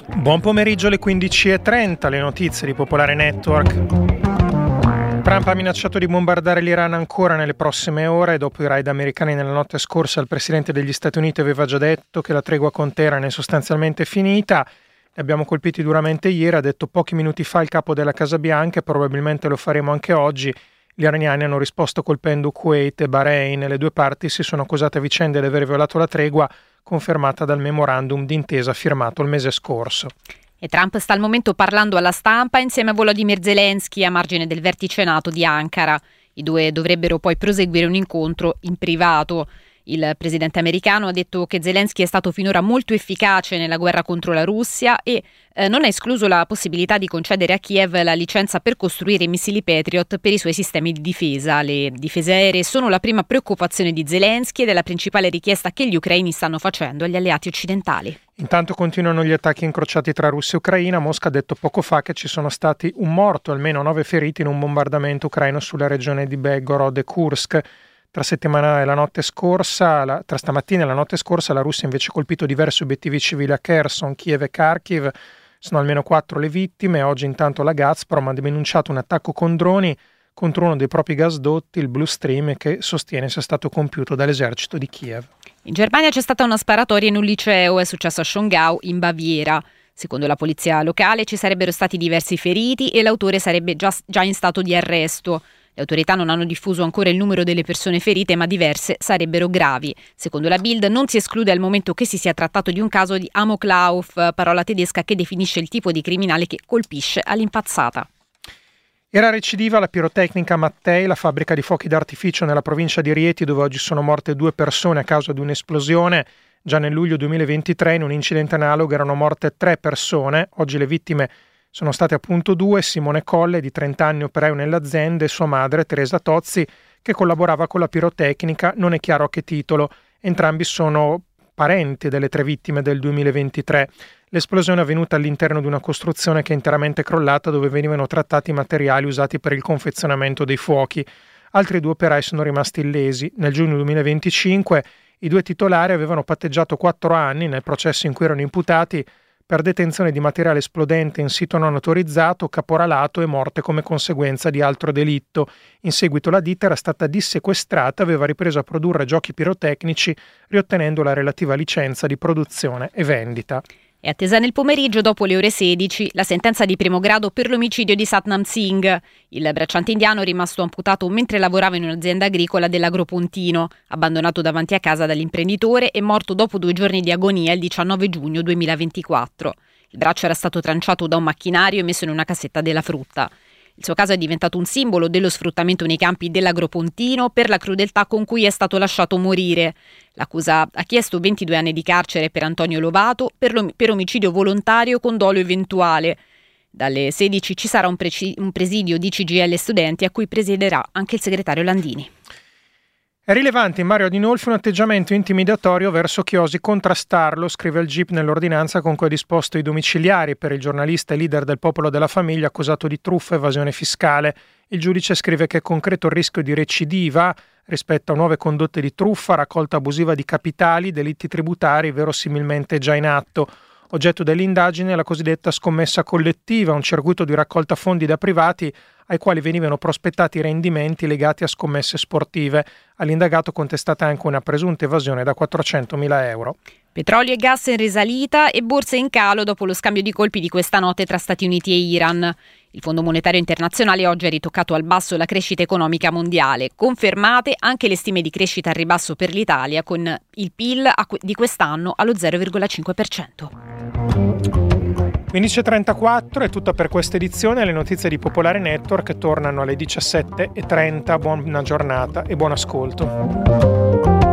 Buon pomeriggio alle 15:30, le notizie di Popolare Network. Trump ha minacciato di bombardare l'Iran ancora nelle prossime ore. Dopo i raid americani nella notte scorsa, il presidente degli Stati Uniti aveva già detto che la tregua con Teheran è sostanzialmente finita. Li abbiamo colpiti duramente ieri, ha detto pochi minuti fa il capo della Casa Bianca, e probabilmente lo faremo anche oggi. Gli iraniani hanno risposto colpendo Kuwait e Bahrain. Le due parti si sono accusate a vicenda di aver violato la tregua, confermata dal memorandum d'intesa firmato il mese scorso. E Trump sta al momento parlando alla stampa insieme a Volodymyr Zelensky a margine del vertice NATO di Ankara. I due dovrebbero poi proseguire un incontro in privato. Il presidente americano ha detto che Zelensky è stato finora molto efficace nella guerra contro la Russia e non ha escluso la possibilità di concedere a Kiev la licenza per costruire i missili Patriot per i suoi sistemi di difesa. Le difese aeree sono la prima preoccupazione di Zelensky ed è la principale richiesta che gli ucraini stanno facendo agli alleati occidentali. Intanto continuano gli attacchi incrociati tra Russia e Ucraina. Mosca ha detto poco fa che ci sono stati un morto e almeno 9 feriti in un bombardamento ucraino sulla regione di Belgorod e Kursk. Tra stamattina e la notte scorsa la Russia invece ha colpito diversi obiettivi civili a Kherson, Kiev e Kharkiv. Sono almeno 4 le vittime. Oggi intanto la Gazprom ha denunciato un attacco con droni contro uno dei propri gasdotti, il Blue Stream, che sostiene sia stato compiuto dall'esercito di Kiev. In Germania c'è stata una sparatoria in un liceo, è successo a Schongau, in Baviera. Secondo la polizia locale ci sarebbero stati diversi feriti e l'autore sarebbe già in stato di arresto. Le autorità non hanno diffuso ancora il numero delle persone ferite, ma diverse sarebbero gravi. Secondo la Bild non si esclude al momento che si sia trattato di un caso di Amoklauf, parola tedesca che definisce il tipo di criminale che colpisce all'impazzata. Era recidiva la pirotecnica Mattei, la fabbrica di fuochi d'artificio nella provincia di Rieti, dove oggi sono morte 2 persone a causa di un'esplosione. Già nel luglio 2023 in un incidente analogo erano morte 3 persone. Oggi le vittime sono state appunto 2, Simone Colle, di 30 anni, operaio nell'azienda, e sua madre, Teresa Tozzi, che collaborava con la pirotecnica, non è chiaro a che titolo. Entrambi sono parenti delle 3 vittime del 2023. L'esplosione è avvenuta all'interno di una costruzione che è interamente crollata, dove venivano trattati i materiali usati per il confezionamento dei fuochi. Altri 2 operai sono rimasti illesi. Nel giugno 2025 i 2 titolari avevano patteggiato 4 anni nel processo in cui erano imputati per detenzione di materiale esplodente in sito non autorizzato, caporalato e morte come conseguenza di altro delitto. In seguito la ditta era stata dissequestrata e aveva ripreso a produrre giochi pirotecnici, riottenendo la relativa licenza di produzione e vendita. È attesa nel pomeriggio, dopo le ore 16, la sentenza di primo grado per l'omicidio di Satnam Singh. Il bracciante indiano è rimasto amputato mentre lavorava in un'azienda agricola dell'Agropontino, abbandonato davanti a casa dall'imprenditore e morto dopo 2 giorni di agonia il 19 giugno 2024. Il braccio era stato tranciato da un macchinario e messo in una cassetta della frutta. Il suo caso è diventato un simbolo dello sfruttamento nei campi dell'Agropontino per la crudeltà con cui è stato lasciato morire. L'accusa ha chiesto 22 anni di carcere per Antonio Lovato per omicidio volontario con dolo eventuale. Dalle 16 ci sarà un presidio di CGIL Studenti a cui presiederà anche il segretario Landini. È rilevante in Mario Adinolfi un atteggiamento intimidatorio verso chi osi contrastarlo, scrive il GIP nell'ordinanza con cui ha disposto i domiciliari per il giornalista e leader del Popolo della Famiglia accusato di truffa e evasione fiscale. Il giudice scrive che è concreto il rischio di recidiva rispetto a nuove condotte di truffa, raccolta abusiva di capitali, delitti tributari verosimilmente già in atto. Oggetto dell'indagine è la cosiddetta scommessa collettiva, un circuito di raccolta fondi da privati ai quali venivano prospettati rendimenti legati a scommesse sportive. All'indagato contestata anche una presunta evasione da 400.000 euro. Petrolio e gas in risalita e borse in calo dopo lo scambio di colpi di questa notte tra Stati Uniti e Iran. Il Fondo Monetario Internazionale oggi ha ritoccato al basso la crescita economica mondiale. Confermate anche le stime di crescita al ribasso per l'Italia, con il PIL di quest'anno allo 0,5%. 15:34 è tutta per questa edizione. Le notizie di Popolare Network tornano alle 17:30. Buona giornata e buon ascolto.